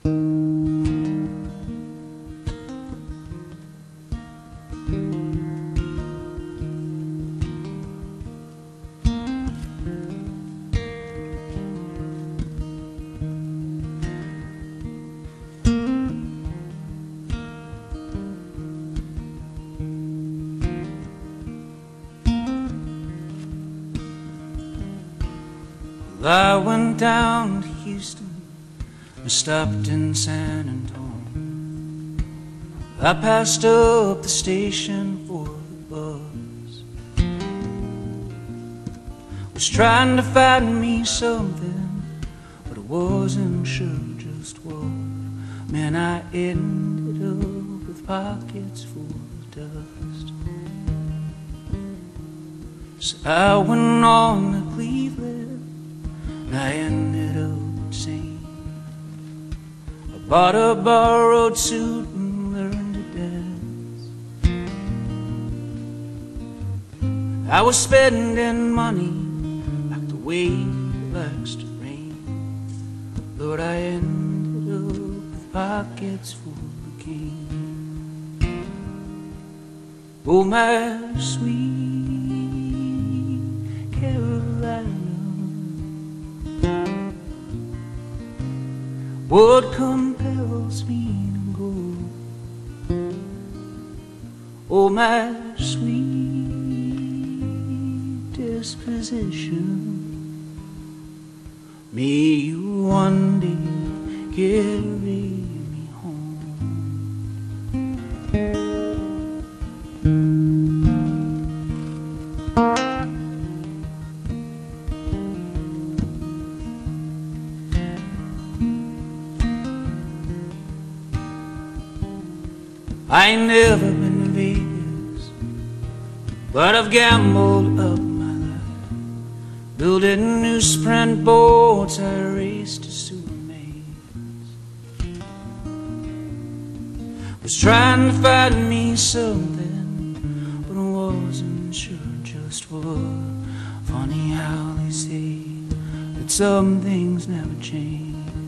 I went down to Houston and stopped in San Antonio. I passed up the station for the bus. Was trying to find me something, but I wasn't sure just what. Man, I ended up with pockets full of dust. So I went on to Cleveland, I ended up sane. I bought a borrowed suit and learned to dance. I was spending money like the wind likes to rain. Lord, I ended up with pockets full of cane. Oh, my sweet Carolina, what compels me to go? Oh, my sweet disposition, may you one day carry me home. I ain't never been to Vegas, but I've gambled up my life. Building new sprint boats, I raced to supermaids. Was trying to find me something, but I wasn't sure just what. Funny how they say that some things never change.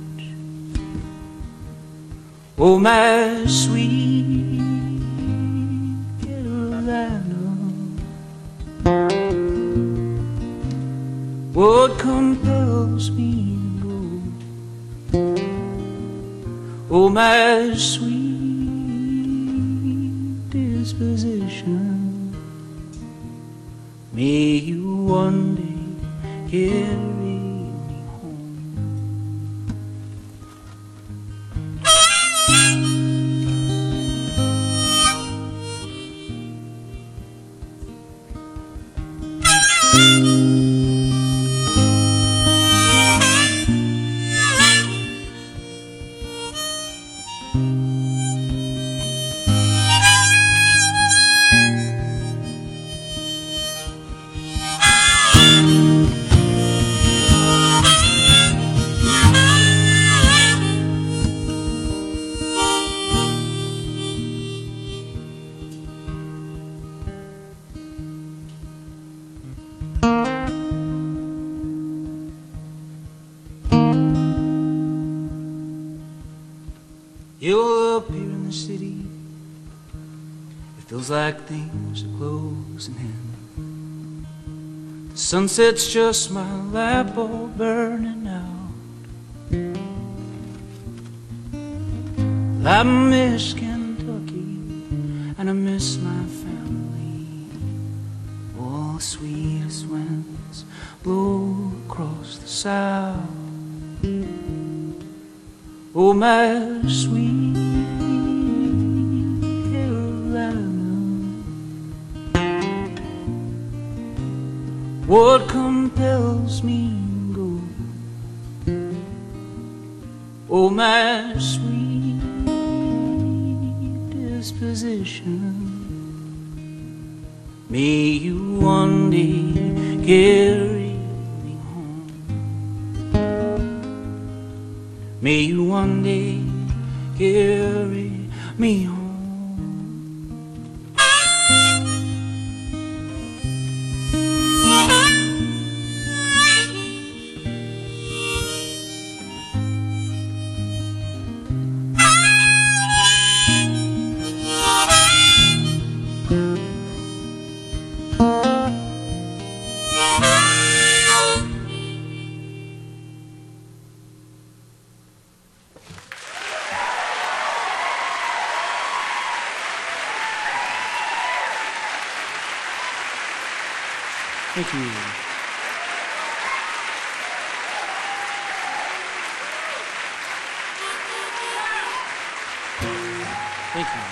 Oh, my sweet Carolina, what compels me to go? Oh, my sweet disposition, may you one day carry me home. You're up here in the city, it feels like things are closing in. The sunset's just my light bulb burning out. I miss Kentucky and I miss my family. All the sweetest winds blow across the south. Oh, my sweet Carolina, what compels me to go? Oh, my sweet disposition, may you one day carry. May you one day carry me home. Thank you. Thank you.